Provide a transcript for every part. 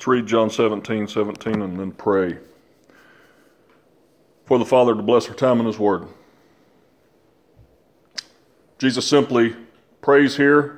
Let's read John 17:17 and then pray for the Father to bless our time in His Word. Jesus simply prays here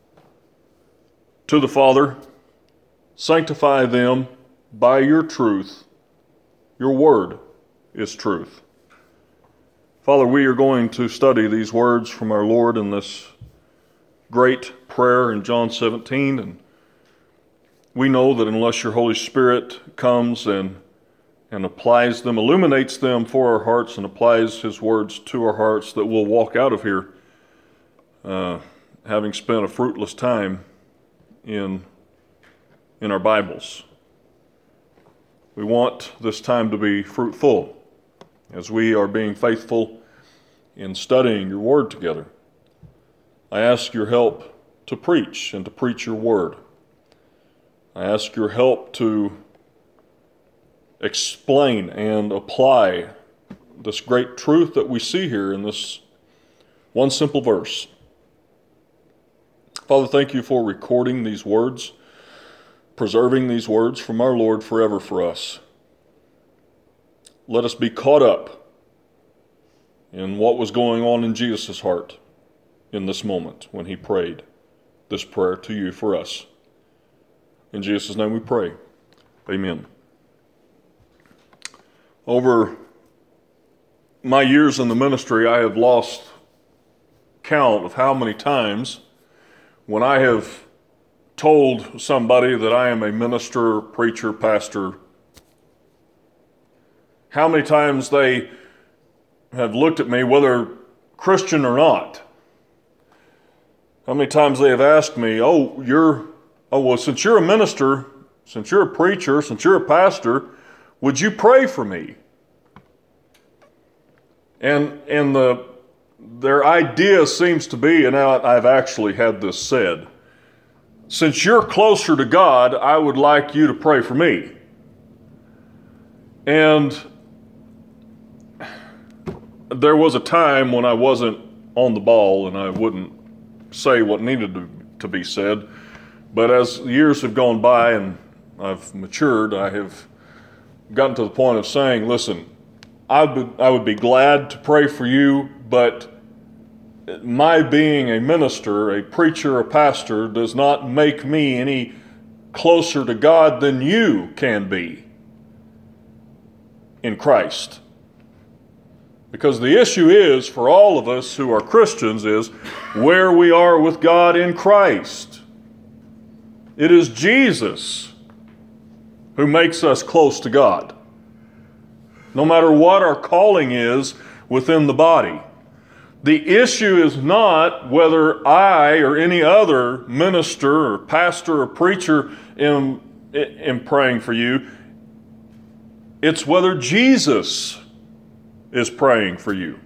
to the Father, sanctify them by your truth. Your Word is truth. Father, we are going to study these words from our Lord in this great prayer in John 17, and we know that unless your Holy Spirit comes and applies them, illuminates them for our hearts and applies His words to our hearts, that we'll walk out of here having spent a fruitless time in our Bibles. We want this time to be fruitful as we are being faithful in studying your Word together. I ask your help to preach and to preach your Word. I ask your help to explain and apply this great truth that we see here in this one simple verse. Father, thank you for recording these words, preserving these words from our Lord forever for us. Let us be caught up in what was going on in Jesus' heart in this moment when He prayed this prayer to you for us. In Jesus' name we pray. Amen. Over my years in the ministry, I have lost count of how many times when I have told somebody that I am a minister, preacher, pastor, how many times they have looked at me, whether Christian or not. How many times they have asked me, well, since you're a minister, since you're a preacher, since you're a pastor, would you pray for me? And their idea seems to be, and I've actually had this said, since you're closer to God, I would like you to pray for me. And there was a time when I wasn't on the ball and I wouldn't say what needed to be said. But as years have gone by and I've matured, I have gotten to the point of saying, listen, I would be glad to pray for you, but my being a minister, a preacher, a pastor, does not make me any closer to God than you can be in Christ. Because the issue is, for all of us who are Christians, is where we are with God in Christ. It is Jesus who makes us close to God, no matter what our calling is within the body. The issue is not whether I or any other minister or pastor or preacher am praying for you. It's whether Jesus is praying for you.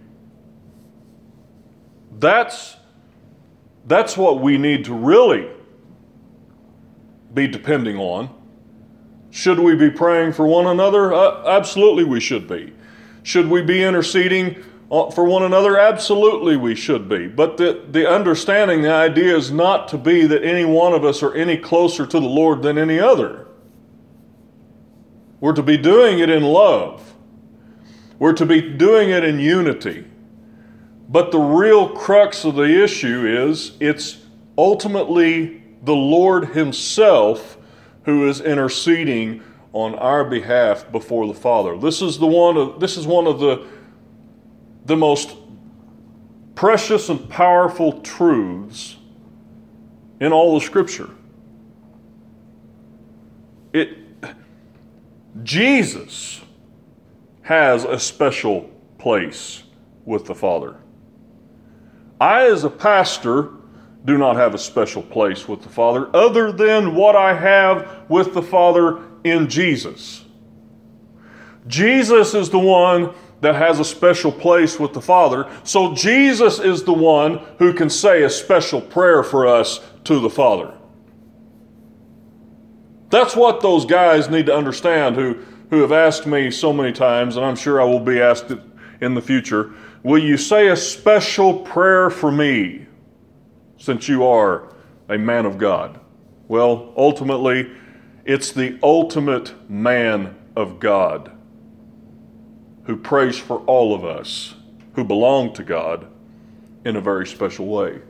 That's what we need to really be depending on. Should we be praying for one another? Absolutely we should be. Should we be interceding for one another? Absolutely we should be. But the understanding, the idea is not to be that any one of us are any closer to the Lord than any other. We're to be doing it in love. We're to be doing it in unity. But the real crux of the issue is it's ultimately the Lord Himself who is interceding on our behalf before the Father. This is one of the most precious and powerful truths in all of Scripture. Jesus has a special place with the Father. I, as a pastor, do not have a special place with the Father other than what I have with the Father in Jesus. Jesus is the one that has a special place with the Father, so Jesus is the one who can say a special prayer for us to the Father. That's what those guys need to understand who have asked me so many times, and I'm sure I will be asked it in the future, will you say a special prayer for me since you are a man of God? Well, ultimately, It's the ultimate man of God who prays for all of us who belong to God in a very special way.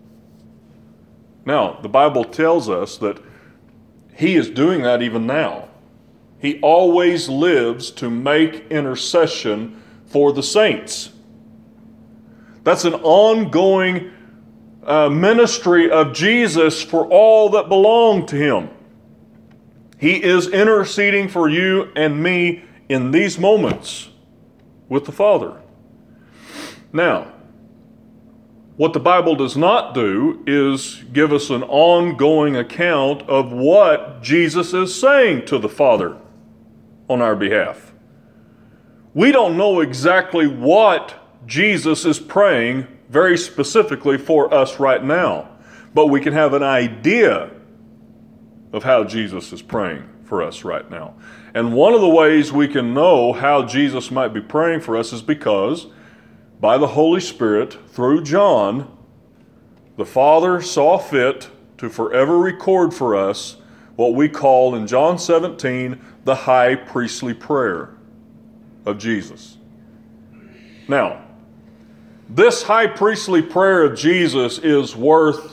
Now, the Bible tells us that he is doing that even now. He always lives to make intercession for the saints. That's an ongoing ministry of Jesus for all that belong to him. He is interceding for you and me in these moments with the Father. Now, what the Bible does not do is give us an ongoing account of what Jesus is saying to the Father on our behalf. We don't know exactly what Jesus is praying very specifically for us right now, but we can have an idea of how Jesus is praying for us right now. And one of the ways we can know how Jesus might be praying for us is because by the Holy Spirit, through John, the Father saw fit to forever record for us what we call in John 17 the high priestly prayer of Jesus. Now, this high priestly prayer of Jesus is worth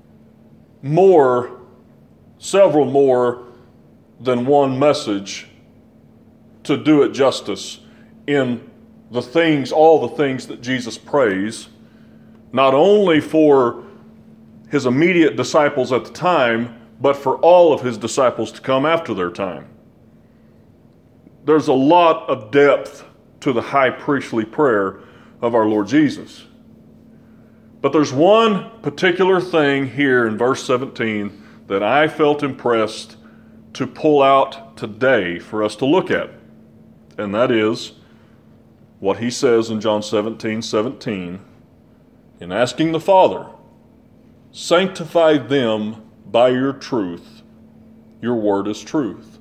several more than one message to do it justice in all the things that Jesus prays, not only for his immediate disciples at the time, but for all of his disciples to come after their time. There's a lot of depth to the high priestly prayer of our Lord Jesus. But there's one particular thing here in verse 17 that I felt impressed to pull out today for us to look at. And that is what he says in John 17:17, in asking the Father, sanctify them by your truth. Your word is truth.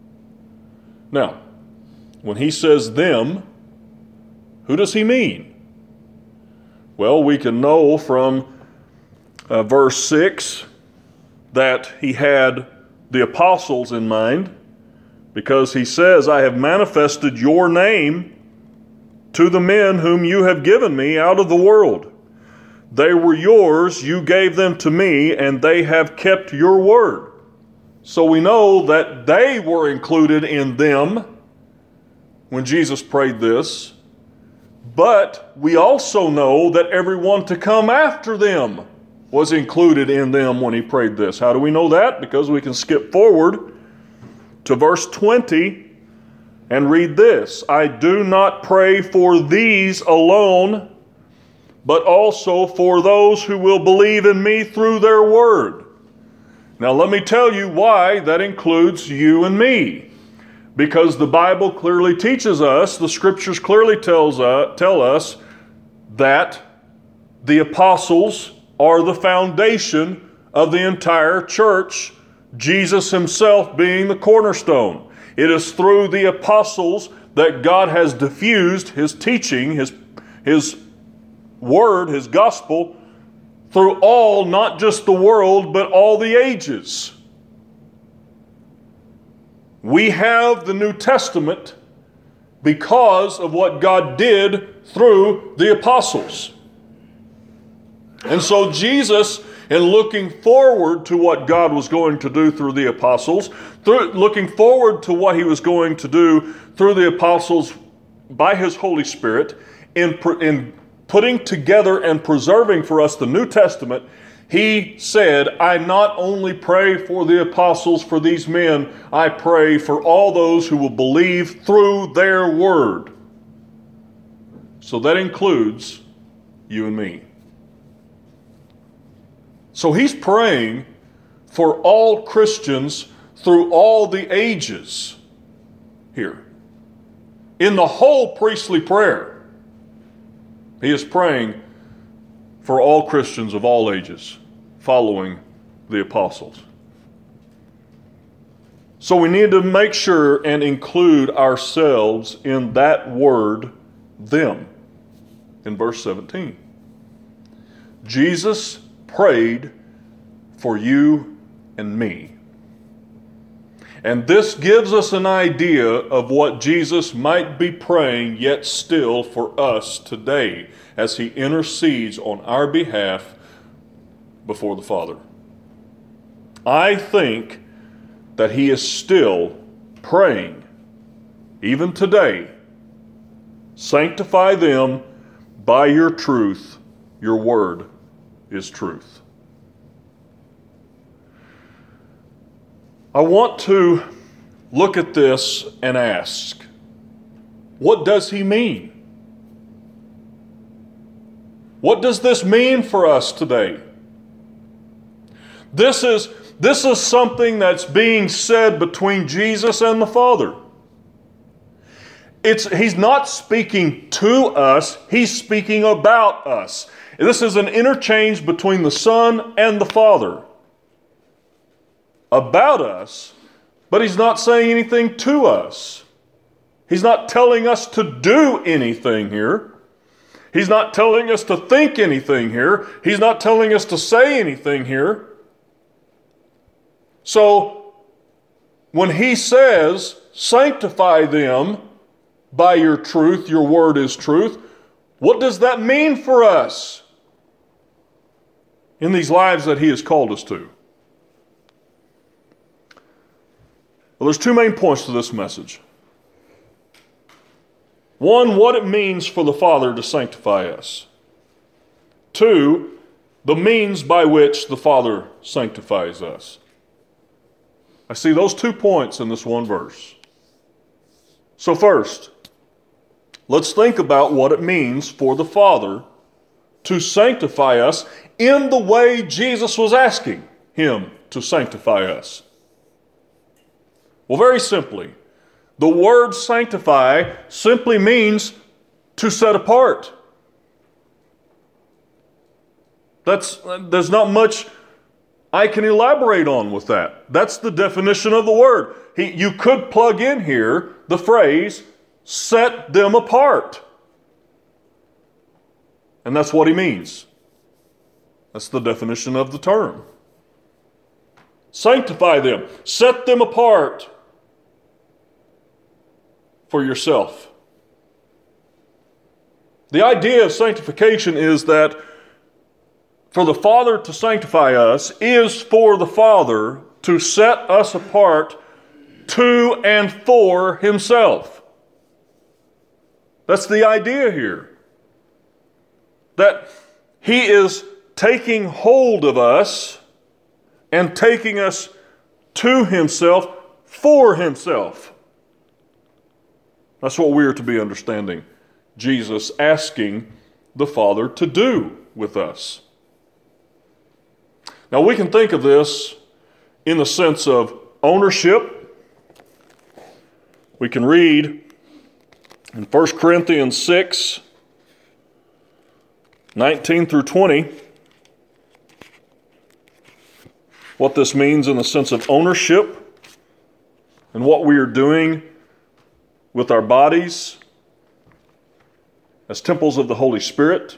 Now, when he says them, who does he mean? Well, we can know from verse 6 that he had the apostles in mind, because he says, I have manifested your name to the men whom you have given me out of the world. They were yours, you gave them to me, and they have kept your word. So we know that they were included in them when Jesus prayed this, but we also know that everyone to come after them was included in them when he prayed this. How do we know that? Because we can skip forward to verse 20 and read this. I do not pray for these alone, but also for those who will believe in me through their word. Now let me tell you why that includes you and me. Because the Bible clearly teaches us, the scriptures clearly tell us that the apostles are the foundation of the entire church, Jesus himself being the cornerstone. It is through the apostles that God has diffused his teaching, his word, his gospel, through all, not just the world, but all the ages. We have the New Testament because of what God did through the apostles. And so Jesus, in looking forward to what God was going to do through the apostles, looking forward to what he was going to do through the apostles by his Holy Spirit, in putting together and preserving for us the New Testament, he said, I not only pray for the apostles, for these men, I pray for all those who will believe through their word. So that includes you and me. So he's praying for all Christians through all the ages here. In the whole priestly prayer, he is praying for all Christians of all ages, following the apostles. So we need to make sure and include ourselves in that word, them, in verse 17. Jesus prayed for you and me. And this gives us an idea of what Jesus might be praying yet still for us today as he intercedes on our behalf before the Father. I think that he is still praying, even today, sanctify them by your truth. Your word is truth. I want to look at this and ask, what does he mean? What does this mean for us today? This is something that's being said between Jesus and the Father. He's not speaking to us, he's speaking about us. This is an interchange between the Son and the Father about us, but he's not saying anything to us. He's not telling us to do anything here. He's not telling us to think anything here. He's not telling us to say anything here. So, when he says, sanctify them by your truth, your word is truth, what does that mean for us in these lives that he has called us to? Well, there's two main points to this message. One, what it means for the Father to sanctify us. Two, the means by which the Father sanctifies us. I see those 2 points in this one verse. So first, let's think about what it means for the Father to sanctify us in the way Jesus was asking him to sanctify us. Well, very simply, the word sanctify simply means to set apart. There's not much I can elaborate on with that. That's the definition of the word. You could plug in here the phrase, set them apart. And that's what he means. That's the definition of the term. Sanctify them. Set them apart for yourself. The idea of sanctification is that for the Father to sanctify us is for the Father to set us apart to and for himself. That's the idea here. That he is taking hold of us and taking us to himself for himself. That's what we are to be understanding Jesus asking the Father to do with us. Now we can think of this in the sense of ownership. We can read in 1 Corinthians 6, 19 through 20, what this means in the sense of ownership and what we are doing with our bodies as temples of the Holy Spirit.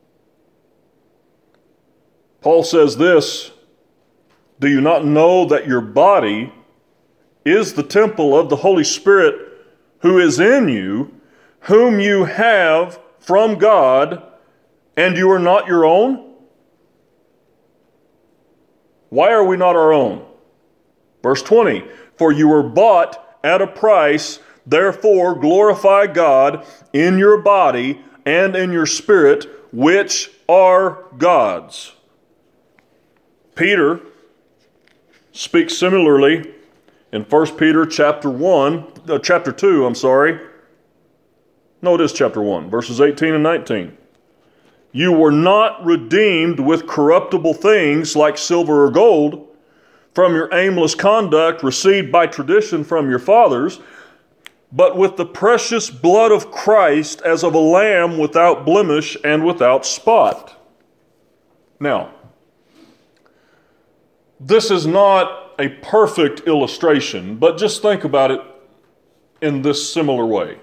Paul says this, do you not know that your body is the temple of the Holy Spirit who is in you, whom you have from God, and you are not your own? Why are we not our own? Verse 20, for you were bought at a price, therefore glorify God in your body and in your spirit, which are God's. Peter speaks similarly in 1 Peter chapter 2, No, it is chapter 1, verses 18 and 19. You were not redeemed with corruptible things like silver or gold from your aimless conduct received by tradition from your fathers, but with the precious blood of Christ as of a lamb without blemish and without spot. Now, this is not a perfect illustration, but just think about it in this similar way.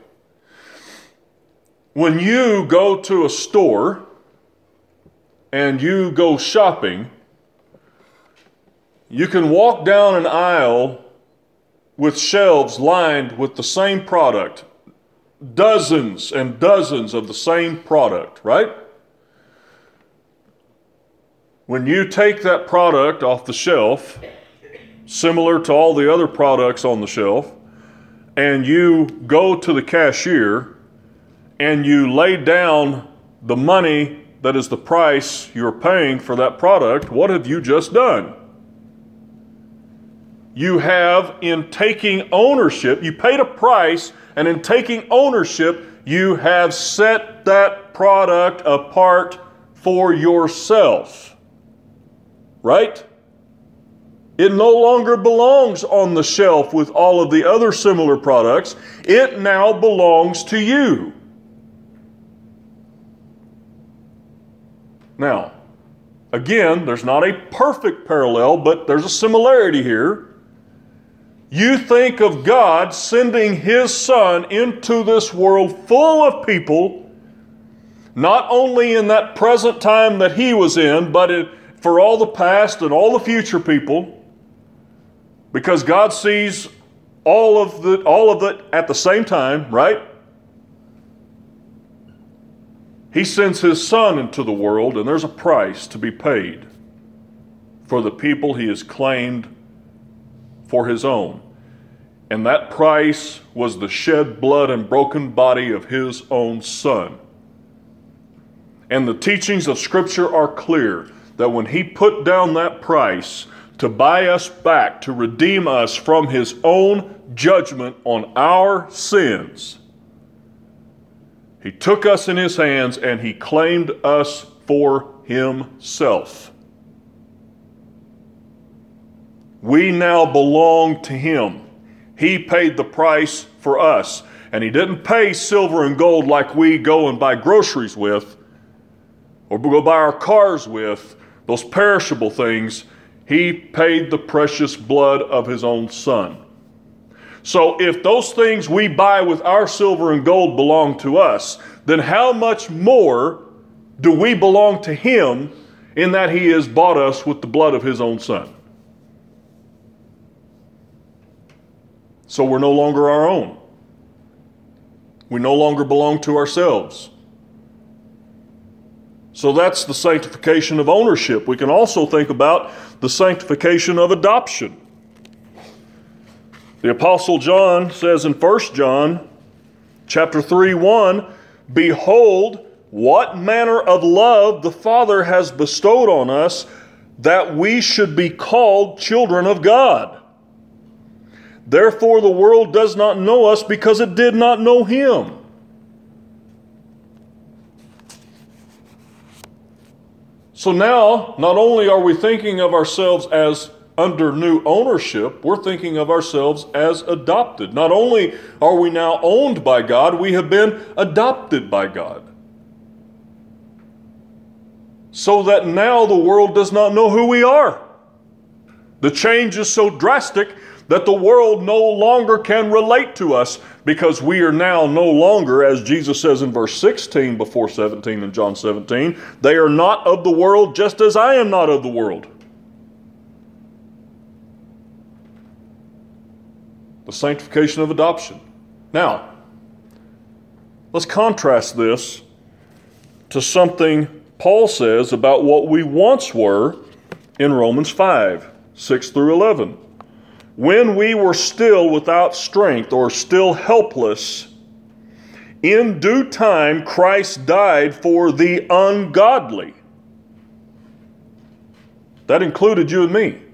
When you go to a store and you go shopping, you can walk down an aisle with shelves lined with the same product, dozens and dozens of the same product, right? When you take that product off the shelf, similar to all the other products on the shelf, and you go to the cashier and you lay down the money that is the price you're paying for that product, what have you just done? You have, in taking ownership, you paid a price, and in taking ownership, you have set that product apart for yourself. Right? It no longer belongs on the shelf with all of the other similar products. It now belongs to you. Now, again, there's not a perfect parallel, but there's a similarity here. You think of God sending His Son into this world full of people, not only in that present time that He was in, but for all the past and all the future people, because God sees all of it at the same time, right? He sends His Son into the world, and there's a price to be paid for the people He has claimed for His own. And that price was the shed blood and broken body of His own Son. And the teachings of Scripture are clear that when He put down that price to buy us back, to redeem us from His own judgment on our sins, He took us in His hands and He claimed us for Himself. We now belong to Him. He paid the price for us. And He didn't pay silver and gold like we go and buy groceries with, or go buy our cars with, those perishable things. He paid the precious blood of His own Son. So if those things we buy with our silver and gold belong to us, then how much more do we belong to Him in that He has bought us with the blood of His own Son? So we're no longer our own. We no longer belong to ourselves. So that's the sanctification of ownership. We can also think about the sanctification of adoption. The Apostle John says in 1 John chapter 3:1, "Behold, what manner of love the Father has bestowed on us, that we should be called children of God. Therefore the world does not know us, because it did not know Him." So now, not only are we thinking of ourselves as under new ownership, we're thinking of ourselves as adopted. Not only are we now owned by God, we have been adopted by God. So that now the world does not know who we are. The change is so drastic that the world no longer can relate to us, because we are now no longer, as Jesus says in verse 16 before 17 in John 17, they are not of the world, just as I am not of the world. The sanctification of adoption. Now, let's contrast this to something Paul says about what we once were in Romans 5:6 through 11. When we were still without strength, or still helpless, in due time Christ died for the ungodly. That included you and me.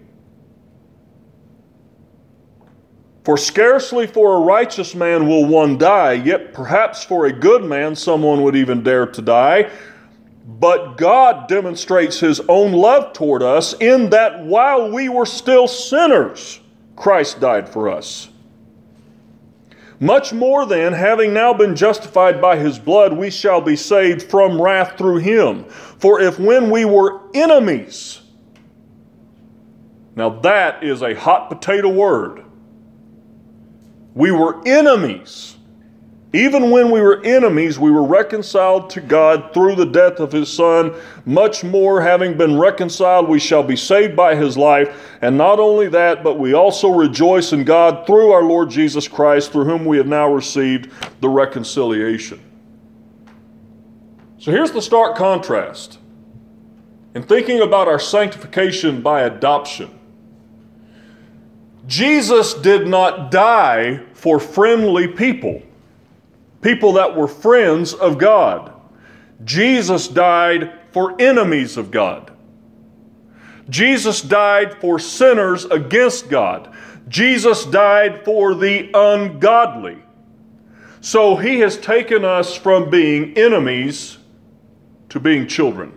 For scarcely for a righteous man will one die, yet perhaps for a good man someone would even dare to die. But God demonstrates His own love toward us, in that while we were still sinners, Christ died for us. Much more then, having now been justified by His blood, we shall be saved from wrath through Him. For if when we were enemies, now that is a hot potato word. We were enemies. Even when we were enemies, we were reconciled to God through the death of his Son. Much more, having been reconciled, we shall be saved by his life. And not only that, but we also rejoice in God through our Lord Jesus Christ, through whom we have now received the reconciliation. So here's the stark contrast. In thinking about our sanctification by adoption, Jesus did not die for friendly people that were friends of God. Jesus died for enemies of God. Jesus died for sinners against God. Jesus died for the ungodly. So he has taken us from being enemies to being children.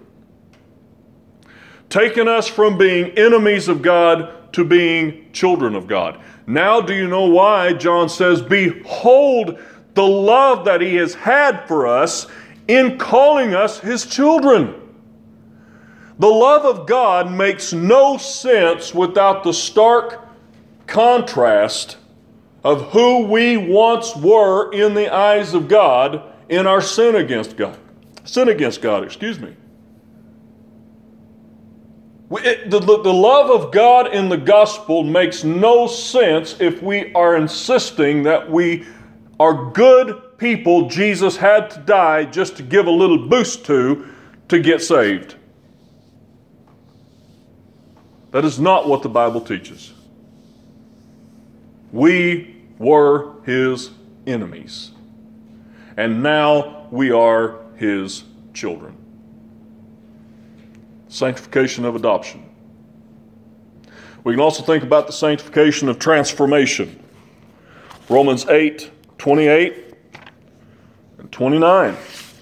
Taken us from being enemies of God to being children of God. Now do you know why John says, behold the love that he has had for us in calling us his children. The love of God makes no sense without the stark contrast of who we once were in the eyes of God in our sin against God. The love of God in the gospel makes no sense if we are insisting that we are good people Jesus had to die just to give a little boost to get saved. That is not what the Bible teaches. We were his enemies, and now we are his children. Sanctification of adoption. We can also think about the sanctification of transformation. Romans 8:28 and 29.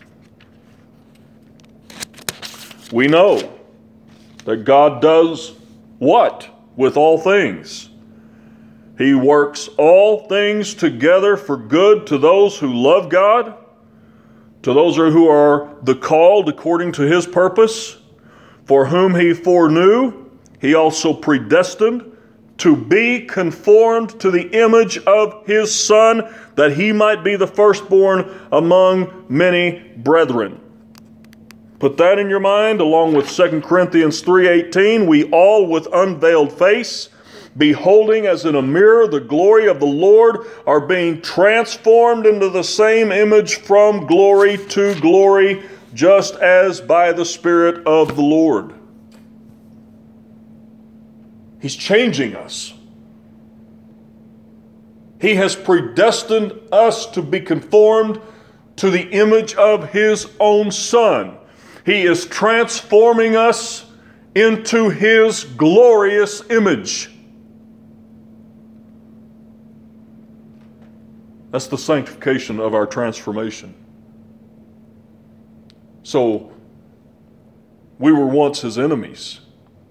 We know that God does what with all things? He works all things together for good to those who love God, to those who are the called according to his purpose. For whom he foreknew, he also predestined to be conformed to the image of his Son, that he might be the firstborn among many brethren. Put that in your mind, along with 2 Corinthians 3:18. We all with unveiled face, beholding as in a mirror the glory of the Lord, are being transformed into the same image from glory to glory, just as by the Spirit of the Lord. He's changing us. He has predestined us to be conformed to the image of his own Son. He is transforming us into his glorious image. That's the sanctification of our transformation. So, we were once his enemies.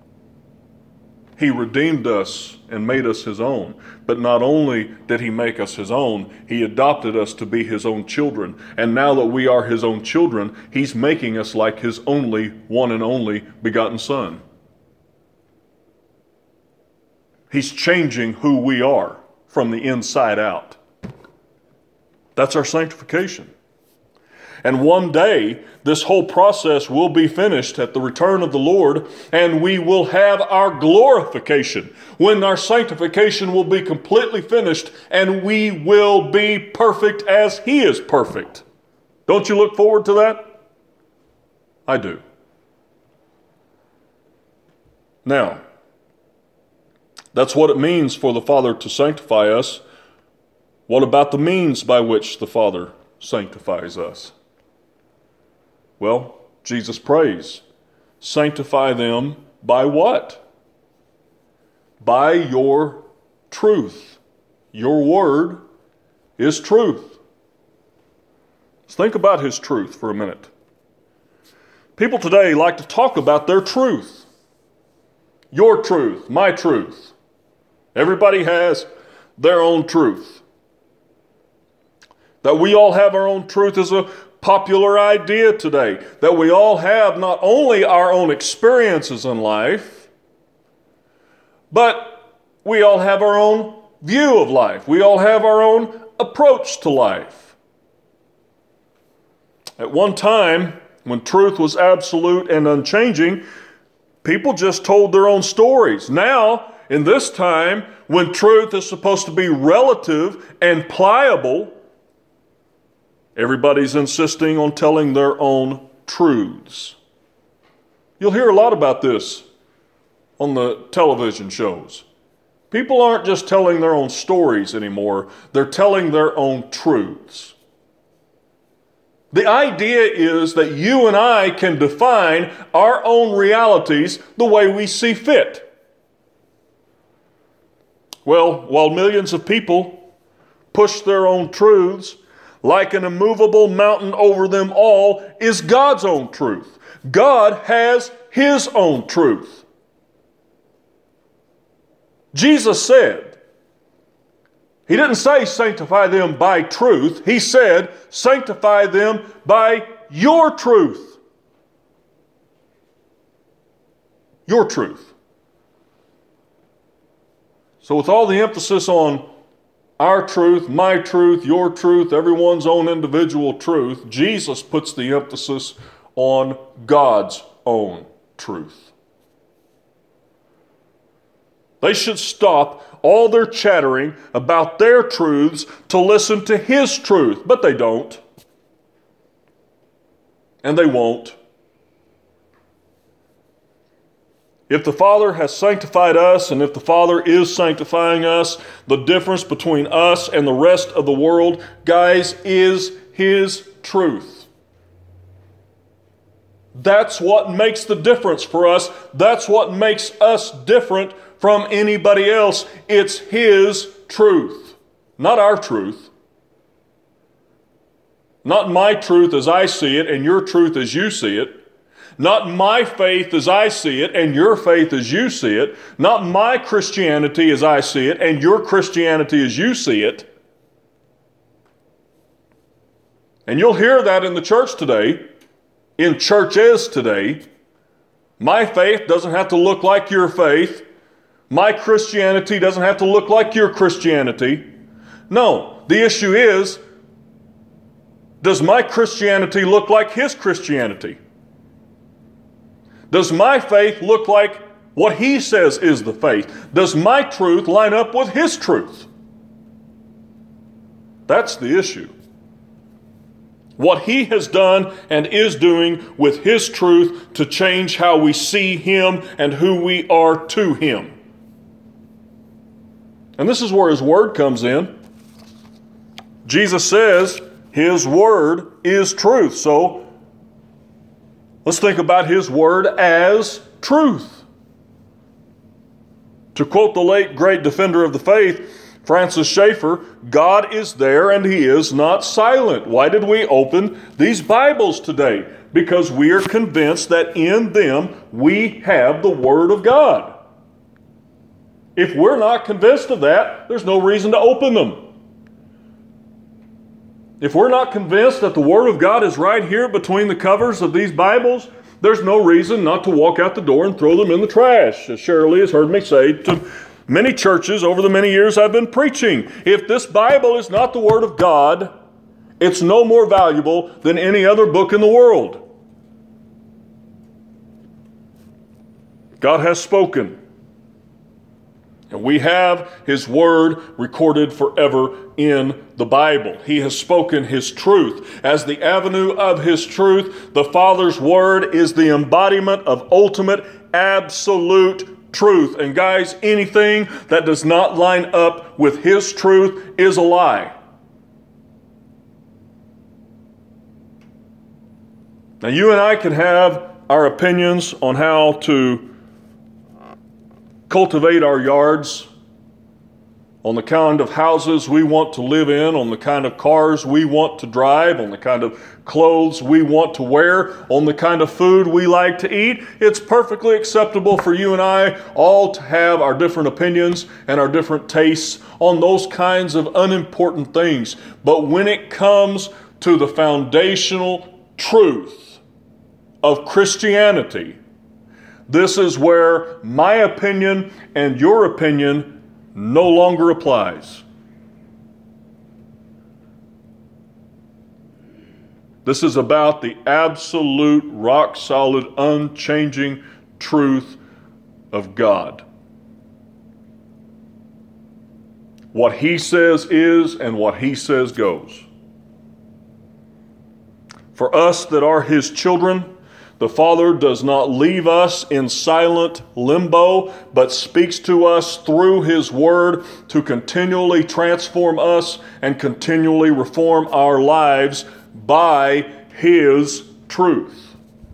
He redeemed us and made us his own. But not only did he make us his own, he adopted us to be his own children. And now that we are his own children, he's making us like his only, one and only begotten Son. He's changing who we are from the inside out. That's our sanctification. And one day, this whole process will be finished at the return of the Lord, and we will have our glorification, when our sanctification will be completely finished, and we will be perfect as he is perfect. Don't you look forward to that? I do. Now, that's what it means for the Father to sanctify us. What about the means by which the Father sanctifies us? Well, Jesus prays, sanctify them by what? By your truth. Your word is truth. Let's think about his truth for a minute. People today like to talk about their truth. Your truth, my truth. Everybody has their own truth. That we all have our own truth is a popular idea today, that we all have not only our own experiences in life, but we all have our own view of life. We all have our own approach to life. At one time, when truth was absolute and unchanging, people just told their own stories. Now, in this time, when truth is supposed to be relative and pliable, everybody's insisting on telling their own truths. You'll hear a lot about this on the television shows. People aren't just telling their own stories anymore, they're telling their own truths. The idea is that you and I can define our own realities the way we see fit. Well, while millions of people push their own truths, like an immovable mountain over them all is God's own truth. God has His own truth. Jesus said, He didn't say sanctify them by truth. He said sanctify them by your truth. Your truth. So with all the emphasis on our truth, my truth, your truth, everyone's own individual truth, Jesus puts the emphasis on God's own truth. They should stop all their chattering about their truths to listen to His truth, but they don't. And they won't. If the Father has sanctified us, and if the Father is sanctifying us, the difference between us and the rest of the world, guys, is His truth. That's what makes the difference for us. That's what makes us different from anybody else. It's His truth, not our truth. Not my truth as I see it and your truth as you see it. Not my faith as I see it and your faith as you see it. Not my Christianity as I see it and your Christianity as you see it. And you'll hear that in the church today, in churches today. My faith doesn't have to look like your faith. My Christianity doesn't have to look like your Christianity. No, the issue is, does my Christianity look like his Christianity? Does my faith look like what he says is the faith? Does my truth line up with his truth? That's the issue. What he has done and is doing with his truth to change how we see him and who we are to him. And this is where his word comes in. Jesus says his word is truth. So let's think about his word as truth. To quote the late great defender of the faith, Francis Schaeffer, God is there and he is not silent. Why did we open these Bibles today? Because we are convinced that in them we have the Word of God. If we're not convinced of that, there's no reason to open them. If we're not convinced that the Word of God is right here between the covers of these Bibles, there's no reason not to walk out the door and throw them in the trash, as Shirley has heard me say to many churches over the many years I've been preaching. If this Bible is not the Word of God, it's no more valuable than any other book in the world. God has spoken. And we have his word recorded forever in the Bible. He has spoken his truth. As the avenue of his truth, the Father's word is the embodiment of ultimate, absolute truth. And guys, anything that does not line up with his truth is a lie. Now, you and I can have our opinions on how to cultivate our yards, on the kind of houses we want to live in, on the kind of cars we want to drive, on the kind of clothes we want to wear, on the kind of food we like to eat. It's perfectly acceptable for you and I all to have our different opinions and our different tastes on those kinds of unimportant things. But when it comes to the foundational truth of Christianity, this is where my opinion and your opinion no longer applies. This is about the absolute, rock-solid, unchanging truth of God. What He says is, and what He says goes. For us that are His children, the Father does not leave us in silent limbo, but speaks to us through His Word to continually transform us and continually reform our lives by His truth.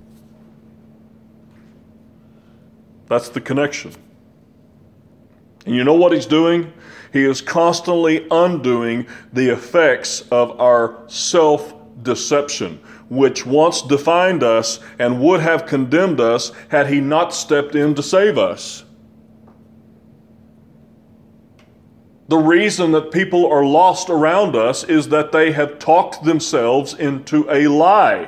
That's the connection. And you know what He's doing? He is constantly undoing the effects of our self-deception, which once defined us and would have condemned us had He not stepped in to save us. The reason that people are lost around us is that they have talked themselves into a lie.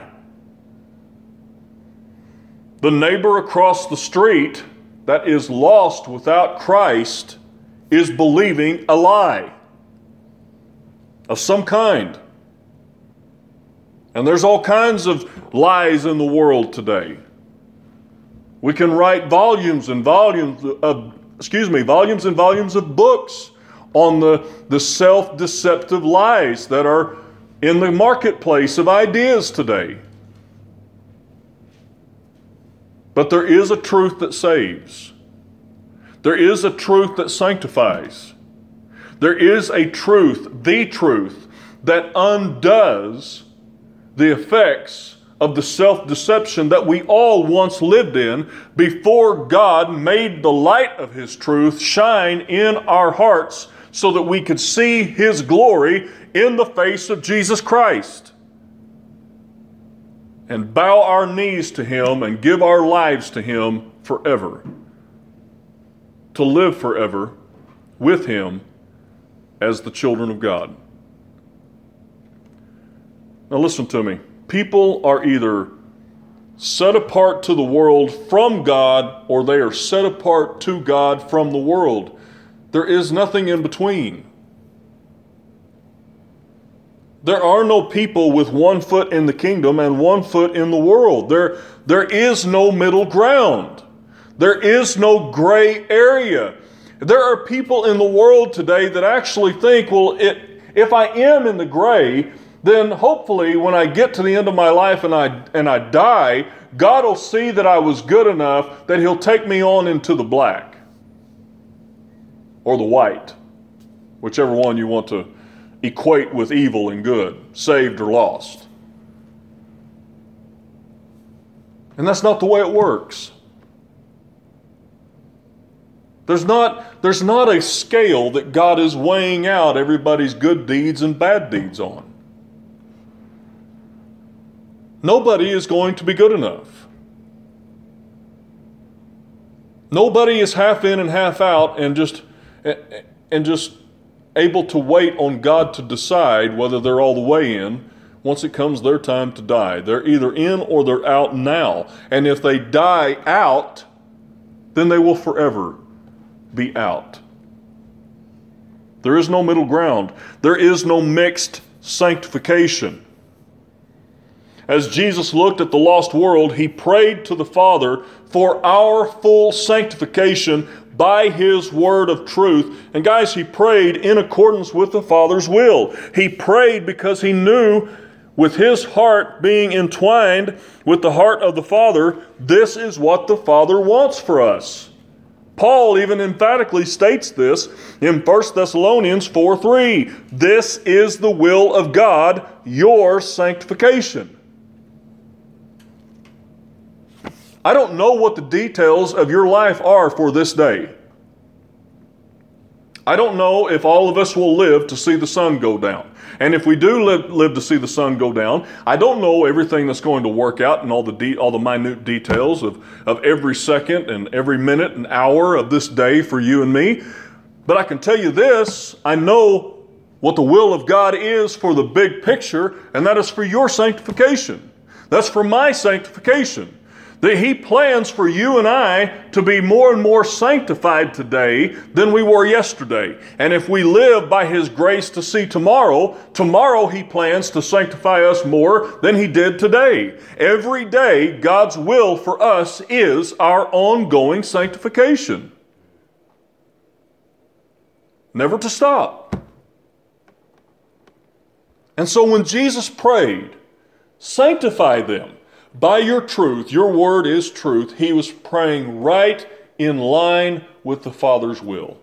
The neighbor across the street that is lost without Christ is believing a lie of some kind. And there's all kinds of lies in the world today. We can write volumes and volumes of books on the self-deceptive lies that are in the marketplace of ideas today. But there is a truth that saves. There is a truth that sanctifies. There is a truth, the truth, that undoes the effects of the self-deception that we all once lived in before God made the light of His truth shine in our hearts so that we could see His glory in the face of Jesus Christ and bow our knees to Him and give our lives to Him forever, to live forever with Him as the children of God. Now listen to me. People are either set apart to the world from God, or they are set apart to God from the world. There is nothing in between. There are no people with one foot in the kingdom and one foot in the world. There is no middle ground. There is no gray area. There are people in the world today that actually think, well, if I am in the gray, then hopefully when I get to the end of my life and I die, God will see that I was good enough that He'll take me on into the black or the white, whichever one you want to equate with evil and good, saved or lost. And that's not the way it works. There's not a scale that God is weighing out everybody's good deeds and bad deeds on. Nobody is going to be good enough. Nobody is half in and half out and just able to wait on God to decide whether they're all the way in once it comes their time to die. They're either in or they're out now. And if they die out, then they will forever be out. There is no middle ground. There is no mixed sanctification. As Jesus looked at the lost world, He prayed to the Father for our full sanctification by His word of truth. And guys, He prayed in accordance with the Father's will. He prayed because He knew, with His heart being entwined with the heart of the Father, this is what the Father wants for us. Paul even emphatically states this in 1 Thessalonians 4:3. This is the will of God, your sanctification. I don't know what the details of your life are for this day. I don't know if all of us will live to see the sun go down. And if we do live to see the sun go down, I don't know everything that's going to work out and all the minute details of every second and every minute and hour of this day for you and me. But I can tell you this, I know what the will of God is for the big picture, and that is for your sanctification. That's for my sanctification. That He plans for you and I to be more and more sanctified today than we were yesterday. And if we live by His grace to see tomorrow, tomorrow He plans to sanctify us more than He did today. Every day, God's will for us is our ongoing sanctification. Never to stop. And so when Jesus prayed, sanctify them by your truth, your word is truth, He was praying right in line with the Father's will.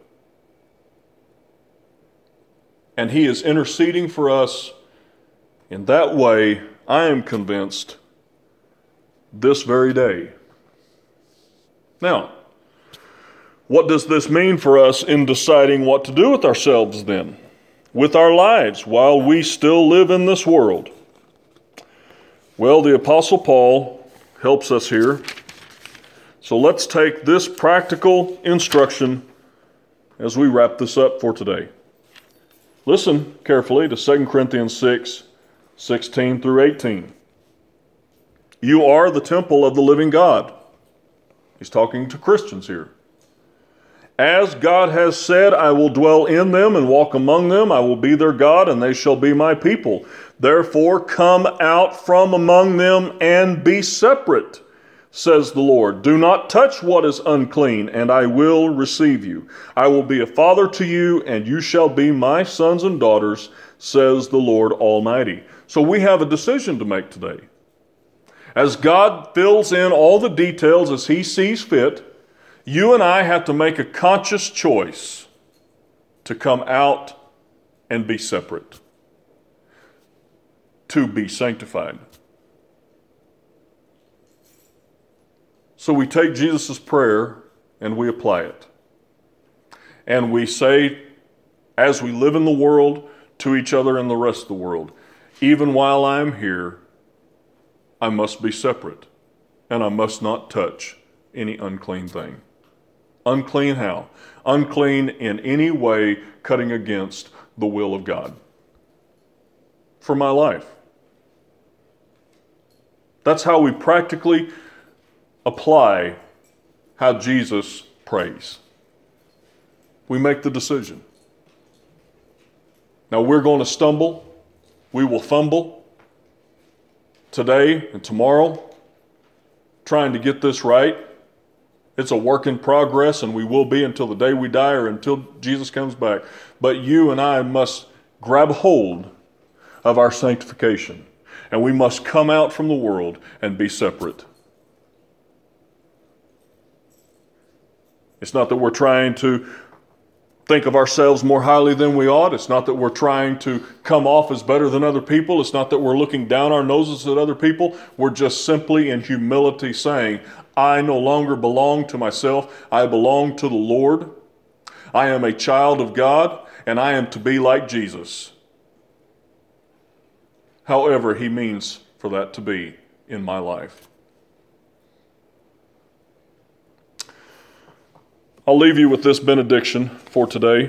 And He is interceding for us in that way, I am convinced, this very day. Now, what does this mean for us in deciding what to do with ourselves then? With our lives while we still live in this world? Well, the Apostle Paul helps us here. So let's take this practical instruction as we wrap this up for today. Listen carefully to 2 Corinthians 6, 16 through 18. You are the temple of the living God. He's talking to Christians here. As God has said, I will dwell in them and walk among them. I will be their God, and they shall be my people. Therefore, come out from among them and be separate, says the Lord. Do not touch what is unclean, and I will receive you. I will be a father to you, and you shall be my sons and daughters, says the Lord Almighty. So we have a decision to make today. As God fills in all the details as He sees fit, you and I have to make a conscious choice to come out and be separate, to be sanctified. So we take Jesus' prayer and we apply it. And we say, as we live in the world, to each other and the rest of the world, even while I'm here, I must be separate, and I must not touch any unclean thing. Unclean how? Unclean in any way cutting against the will of God for my life. That's how we practically apply how Jesus prays. We make the decision. Now we're going to stumble. We will fumble today and tomorrow trying to get this right. It's a work in progress, and we will be until the day we die or until Jesus comes back. But you and I must grab hold of our sanctification, and we must come out from the world and be separate. It's not that we're trying to think of ourselves more highly than we ought. It's not that we're trying to come off as better than other people. It's not that we're looking down our noses at other people. We're just simply in humility saying, I no longer belong to myself. I belong to the Lord. I am a child of God, and I am to be like Jesus. However He means for that to be in my life. I'll leave you with this benediction for today,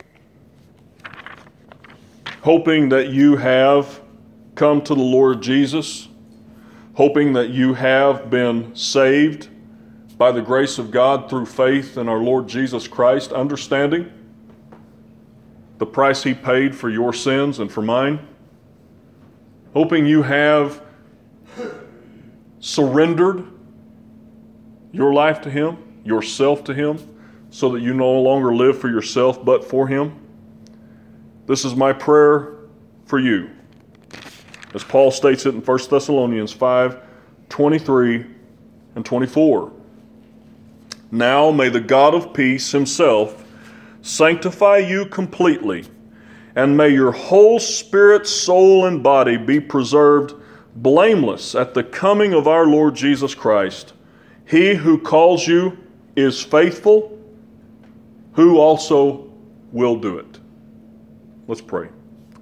hoping that you have come to the Lord Jesus, hoping that you have been saved by the grace of God through faith in our Lord Jesus Christ, understanding the price He paid for your sins and for mine, hoping you have surrendered your life to Him, yourself to Him, so that you no longer live for yourself but for Him. This is my prayer for you, as Paul states it in 1 Thessalonians 5:23 and 24. Now may the God of peace Himself sanctify you completely, and may your whole spirit, soul, and body be preserved blameless at the coming of our Lord Jesus Christ. He who calls you is faithful, who also will do it. Let's pray.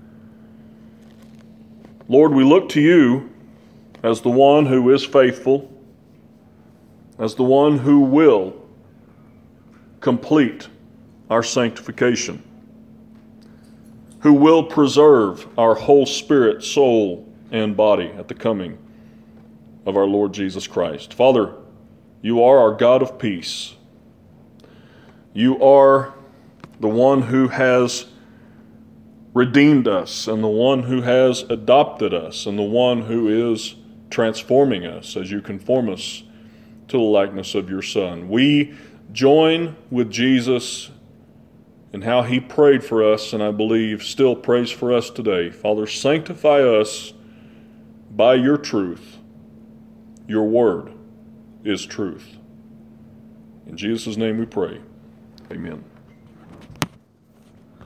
Lord, we look to You as the one who is faithful, as the one who will complete our sanctification, who will preserve our whole spirit, soul, and body at the coming of our Lord Jesus Christ. Father, you are our God of peace. You are the one who has redeemed us, and the one who has adopted us, and the one who is transforming us as you conform us to the likeness of your Son. We join with Jesus in how he prayed for us, and I believe still prays for us today. Father, sanctify us by your truth. Your word is truth. In Jesus' name we pray. Amen.